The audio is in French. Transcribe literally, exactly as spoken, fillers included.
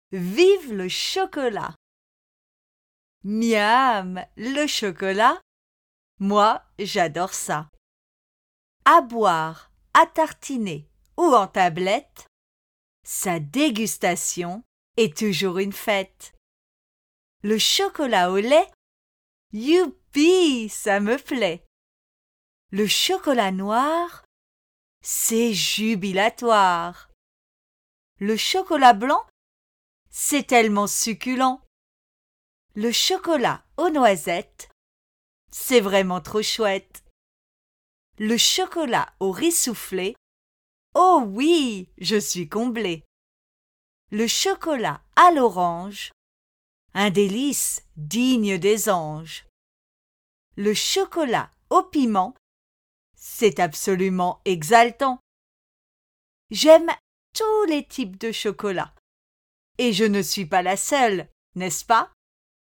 Vive le chocolat! Miam, le chocolat! Moi, j'adore ça. À boire, à tartiner ou en tablette, sa dégustation est toujours une fête. Le chocolat au lait, youpi, ça me plaît. Le chocolat noir, c'est jubilatoire. Le chocolat blanc, c'est tellement succulent. Le chocolat aux noisettes, c'est vraiment trop chouette. Le chocolat au riz soufflé, oh oui, je suis comblée. Le chocolat à l'orange, un délice digne des anges. Le chocolat au piment, c'est absolument exaltant. J'aime tous les types de chocolat. Et je ne suis pas la seule, n'est-ce pas?